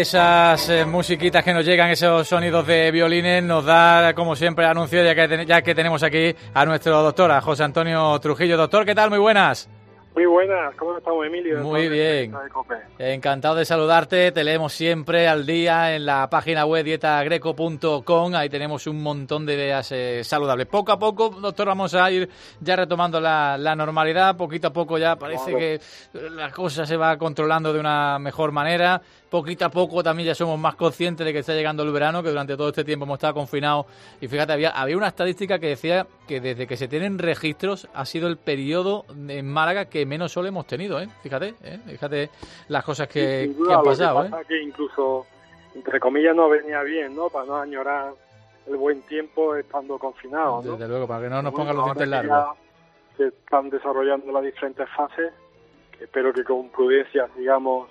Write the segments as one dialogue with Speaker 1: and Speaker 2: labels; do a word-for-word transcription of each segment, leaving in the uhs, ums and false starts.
Speaker 1: esas eh, musiquitas que nos llegan, esos sonidos de violines, nos da, como siempre, anuncio ya que, ten- ya que tenemos aquí a nuestro doctor, a José Antonio Trujillo. Doctor, ¿qué tal? Muy buenas.
Speaker 2: Muy buenas, ¿cómo estamos, Emilio?
Speaker 1: Muy bien. Encantado de saludarte, te leemos siempre al día en la página web dieta greco punto com, ahí tenemos un montón de ideas eh, saludables. Poco a poco, doctor, vamos a ir ya retomando la, la normalidad, poquito a poco ya parece claro. que la cosa se va controlando de una mejor manera. Poquito a poco también ya somos más conscientes de que está llegando el verano, que durante todo este tiempo hemos estado confinados. Y fíjate, había, había una estadística que decía que desde que se tienen registros ha sido el periodo en Málaga que menos sol hemos tenido, ¿eh? Fíjate, ¿eh? Fíjate las cosas que,
Speaker 2: duda,
Speaker 1: que han pasado,
Speaker 2: lo que pasa
Speaker 1: ¿eh?
Speaker 2: que incluso, entre comillas, no venía bien, ¿no? Para no añorar el buen tiempo estando confinados, ¿no?
Speaker 1: Desde luego, para que no nos
Speaker 2: bueno,
Speaker 1: pongan los dientes
Speaker 2: ahora que
Speaker 1: largos.
Speaker 2: ya se están desarrollando las diferentes fases, que espero que con prudencia sigamos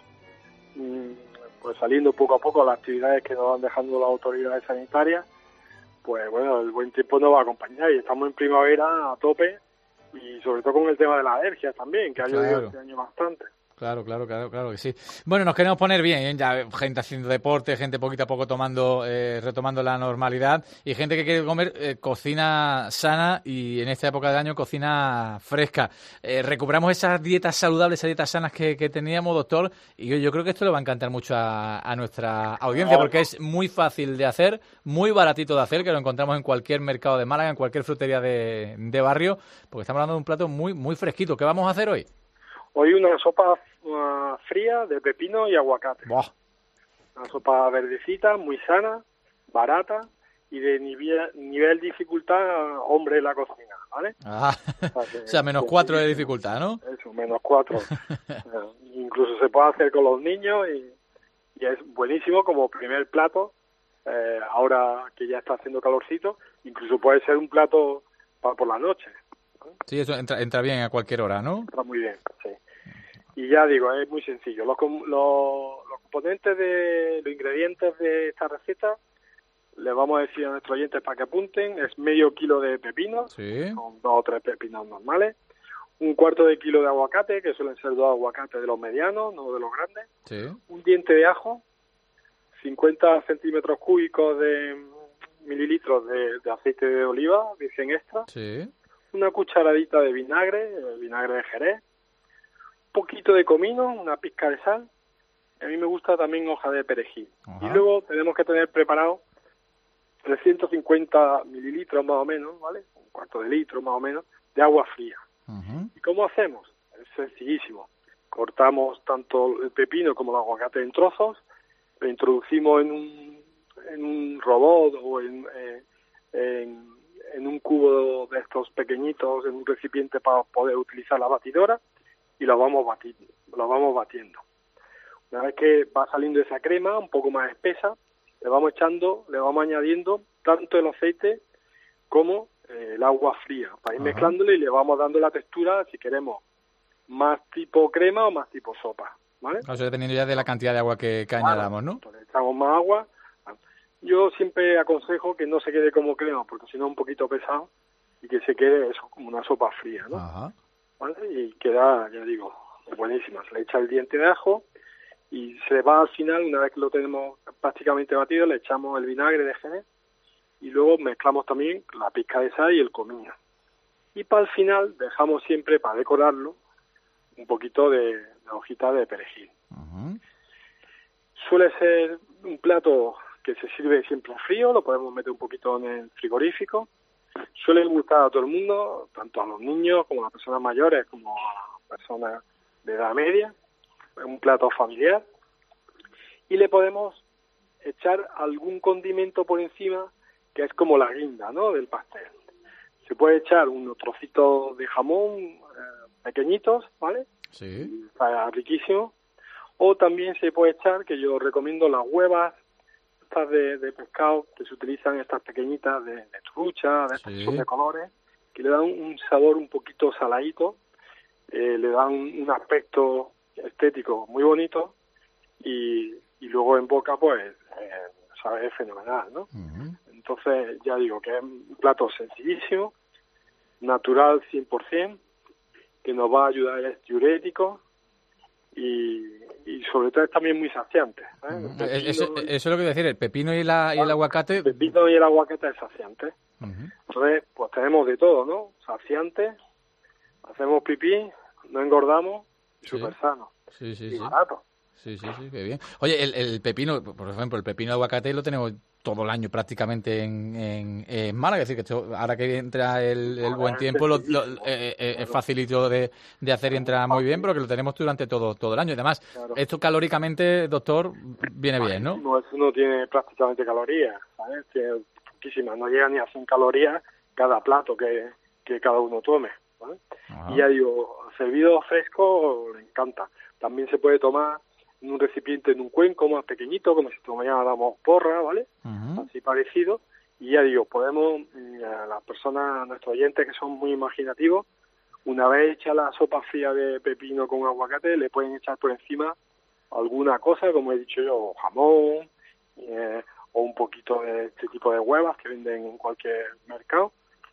Speaker 2: pues saliendo poco a poco a las actividades que nos van dejando las autoridades sanitarias. Pues bueno, el buen tiempo nos va a acompañar y estamos en primavera a tope, y sobre todo con el tema de las alergias también, que ha llovido
Speaker 1: Claro.
Speaker 2: este año bastante.
Speaker 1: Claro, claro, claro, claro que sí. Bueno, nos queremos poner bien, ¿eh? Ya gente haciendo deporte, gente poquito a poco tomando, eh, retomando la normalidad, y gente que quiere comer eh, cocina sana y en esta época del año cocina fresca. Eh, recuperamos esas dietas saludables, esas dietas sanas que, que teníamos, doctor, y yo, yo creo que esto le va a encantar mucho a, a nuestra audiencia, porque es muy fácil de hacer, muy baratito de hacer, que lo encontramos en cualquier mercado de Málaga, en cualquier frutería de, de barrio, porque estamos hablando de un plato muy, muy fresquito. ¿Qué vamos a hacer hoy?
Speaker 2: Hoy una sopa uh, fría de pepino y aguacate.
Speaker 1: Buah.
Speaker 2: Una sopa verdecita, muy sana, barata y de nivel, nivel dificultad hombre en la cocina, ¿vale?
Speaker 1: Ah,
Speaker 2: o sea, que,
Speaker 1: o sea menos cuatro de dificultad, ¿no?
Speaker 2: Eso, menos cuatro. uh, incluso se puede hacer con los niños y, y es buenísimo como primer plato, eh, ahora que ya está haciendo calorcito, incluso puede ser un plato para por la noche.
Speaker 1: Sí, eso entra, entra bien a cualquier hora, ¿no?
Speaker 2: Entra muy bien, sí. Y ya digo, es muy sencillo. Los, los, los componentes de los ingredientes de esta receta, les vamos a decir a nuestros oyentes para que apunten, es medio kilo de pepino,
Speaker 1: sí.
Speaker 2: Con dos o tres pepinos normales, un cuarto de kilo de aguacate, que suelen ser dos aguacates de los medianos, no de los grandes,
Speaker 1: sí.
Speaker 2: Un diente de ajo, cincuenta centímetros cúbicos de mililitros de, de aceite de oliva, virgen extra,
Speaker 1: sí.
Speaker 2: Una cucharadita de vinagre, vinagre de Jerez, un poquito de comino, una pizca de sal. A mí me gusta también hoja de perejil. Ajá. Y luego tenemos que tener preparado trescientos cincuenta mililitros más o menos, ¿vale? Un cuarto de litro más o menos, de agua fría.
Speaker 1: Uh-huh.
Speaker 2: ¿Y cómo hacemos? Es sencillísimo. Cortamos tanto el pepino como el aguacate en trozos, lo introducimos en un, en un robot o en... Eh, en en un cubo de estos pequeñitos, en un recipiente para poder utilizar la batidora, y lo vamos batiendo, lo vamos batiendo. Una vez que va saliendo esa crema un poco más espesa, le vamos echando, le vamos añadiendo tanto el aceite como eh, el agua fría, para ir Ajá. mezclándole, y le vamos dando la textura, si queremos más tipo crema o más tipo sopa, ¿vale?
Speaker 1: O sea, dependiendo ya de la cantidad de agua que, que
Speaker 2: claro,
Speaker 1: añadamos, ¿no?
Speaker 2: Entonces echamos más agua. Yo siempre aconsejo que no se quede como crema, porque si no es un poquito pesado, y que se quede eso, como una sopa fría, ¿no?
Speaker 1: Ajá.
Speaker 2: ¿Vale? Y queda, ya digo, buenísima. Se le echa el diente de ajo y se va al final, una vez que lo tenemos prácticamente batido, le echamos el vinagre de Jerez y luego mezclamos también la pizca de sal y el comino. Y para el final dejamos siempre, para decorarlo, un poquito de, de hojita de perejil.
Speaker 1: Uh-huh.
Speaker 2: Suele ser un plato que se sirve siempre frío, lo podemos meter un poquito en el frigorífico. Suele gustar a todo el mundo, tanto a los niños como a las personas mayores, como a las personas de edad media. Es un plato familiar. Y le podemos echar algún condimento por encima, que es como la guinda, ¿no?, del pastel. Se puede echar unos trocitos de jamón eh, pequeñitos, ¿vale?
Speaker 1: Sí.
Speaker 2: Está riquísimo. O también se puede echar, que yo recomiendo, las huevas De, de pescado que se utilizan, estas pequeñitas de, de trucha, de estas
Speaker 1: sí.
Speaker 2: son de colores, que le dan un sabor un poquito saladito, eh, le dan un aspecto estético muy bonito, y, y luego en boca pues eh, sabe, es fenomenal, ¿no?
Speaker 1: Uh-huh.
Speaker 2: Entonces ya digo que es un plato sencillísimo, natural cien por ciento, que nos va a ayudar, es diurético, y, y sobre todo es también muy saciante. ¿eh?
Speaker 1: Uh-huh. Eso, eso es lo que voy a decir, el pepino y, la, y el aguacate...
Speaker 2: El pepino y el aguacate es saciante. Uh-huh. Entonces, pues tenemos de todo, ¿no? Saciante, hacemos pipí, no engordamos, y
Speaker 1: sí.
Speaker 2: súper sano.
Speaker 1: Sí, sí,
Speaker 2: y
Speaker 1: sí.
Speaker 2: barato.
Speaker 1: Sí, sí, sí, qué bien. Oye, el, el pepino, por ejemplo, el pepino de aguacate lo tenemos todo el año prácticamente en, en, en Málaga. Es decir, que esto, ahora que entra el, el buen tiempo, lo, lo, eh, eh, es facilito de, de hacer y entra muy bien, pero que lo tenemos durante todo todo el año. Y además, claro. Esto calóricamente, doctor, viene bien, ¿no?
Speaker 2: No, eso no tiene prácticamente calorías, ¿sabes? Tiene poquísimas, no llega ni a cien calorías cada plato que, que cada uno tome, ¿vale? Y ya digo, servido fresco le encanta. También se puede tomar en un recipiente, en un cuenco más pequeñito, como si tomáramos porra, ¿vale? Uh-huh. Así parecido. Y ya digo, podemos, a las personas, a nuestros oyentes que son muy imaginativos, una vez hecha la sopa fría de pepino con aguacate, le pueden echar por encima alguna cosa, como he dicho yo, jamón, eh, o un poquito de este tipo de huevas que venden en cualquier mercado,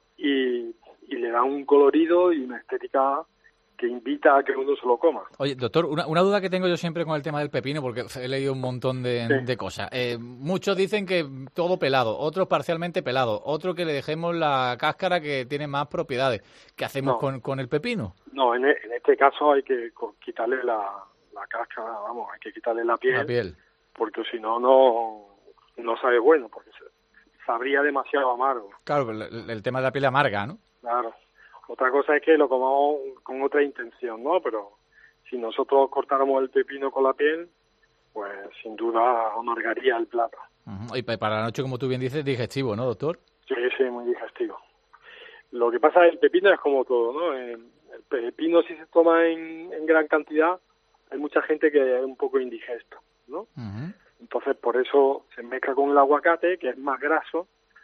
Speaker 2: y, y le dan un colorido y una estética que invita a que uno se lo coma.
Speaker 1: Oye, doctor, una, una duda que tengo yo siempre con el tema del pepino, porque he leído un montón de, sí. de cosas. Eh, muchos dicen que todo pelado, otros parcialmente pelado, otros que le dejemos la cáscara que tiene más propiedades. ¿Qué hacemos no. con, con el pepino?
Speaker 2: No, en, en este caso hay que quitarle la, la cáscara, vamos, hay que quitarle la piel,
Speaker 1: la piel.
Speaker 2: Porque si no, no, no sabe bueno, porque se, sabría demasiado amargo.
Speaker 1: Claro, el, el tema de la piel amarga, ¿no?
Speaker 2: Claro. Otra cosa es que lo comamos con otra intención, ¿no? Pero si nosotros cortáramos el pepino con la piel, pues sin duda amargaría el plato.
Speaker 1: Uh-huh. Y para la noche, como tú bien dices, digestivo, ¿no, doctor?
Speaker 2: Sí, sí, muy digestivo. Lo que pasa es que el pepino es como todo, ¿no? El pepino, si se toma en, en gran cantidad, hay mucha gente que es un poco indigesto, ¿no? Uh-huh. Entonces, por eso se mezcla con el aguacate, que es más graso,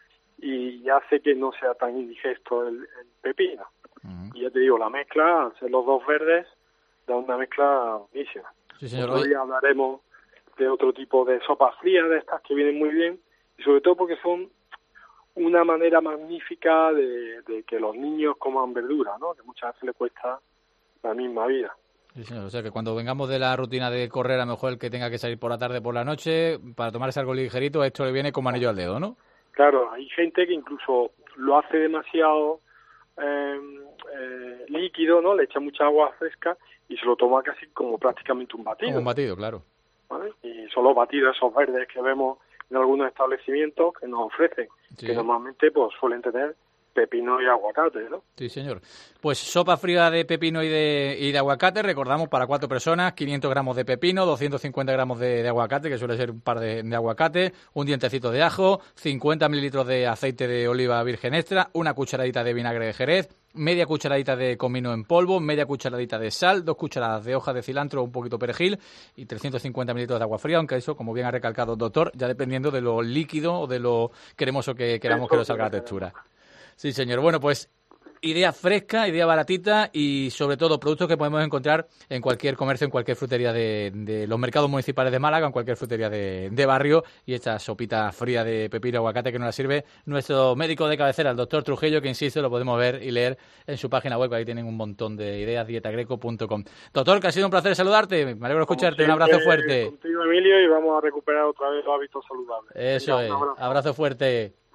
Speaker 2: y hace que no sea tan indigesto el, el pepino. Uh-huh. Y ya te digo, la mezcla, al ser los dos verdes, da una mezcla buenísima.
Speaker 1: Sí, señor.
Speaker 2: Otro día hablaremos de otro tipo de sopas frías, de estas que vienen muy bien, y sobre todo porque son una manera magnífica de, de que los niños coman verdura, ¿no? Que muchas veces les cuesta la misma vida.
Speaker 1: Sí, señor. O sea, que cuando vengamos de la rutina de correr, a lo mejor el que tenga que salir por la tarde, por la noche, para tomarse algo ligerito, esto le viene como anillo al dedo, ¿no?
Speaker 2: Claro, hay gente que incluso lo hace demasiado eh, eh, líquido, ¿no? Le echa mucha agua fresca y se lo toma casi como prácticamente un batido.
Speaker 1: Como un batido, claro.
Speaker 2: ¿Vale? Y son los batidos esos verdes que vemos en algunos establecimientos que nos ofrecen, sí. Que normalmente pues suelen tener pepino y aguacate, ¿no?
Speaker 1: Sí, señor. Pues sopa fría de pepino y de, y de aguacate, recordamos, para cuatro personas, quinientos gramos de pepino, doscientos cincuenta gramos de, de aguacate, que suele ser un par de, de aguacate, un dientecito de ajo, cincuenta mililitros de aceite de oliva virgen extra, una cucharadita de vinagre de Jerez, media cucharadita de comino en polvo, media cucharadita de sal, dos cucharadas de hoja de cilantro, un poquito perejil y trescientos cincuenta mililitros de agua fría, aunque eso, como bien ha recalcado el doctor, ya dependiendo de lo líquido o de lo cremoso que queramos que nos salga la textura. Sí, señor. Bueno, pues idea fresca, idea baratita y sobre todo productos que podemos encontrar en cualquier comercio, en cualquier frutería de, de los mercados municipales de Málaga, en cualquier frutería de, de barrio, y esta sopita fría de pepino y aguacate que nos la sirve nuestro médico de cabecera, el doctor Trujillo, que insisto, lo podemos ver y leer en su página web, ahí tienen un montón de ideas, dieta greco punto com. Doctor, que ha sido un placer saludarte, me alegro de escucharte, un abrazo fuerte.
Speaker 2: Contigo, Emilio, y vamos a recuperar otra vez los hábitos saludables.
Speaker 1: Eso es, abrazo. abrazo fuerte.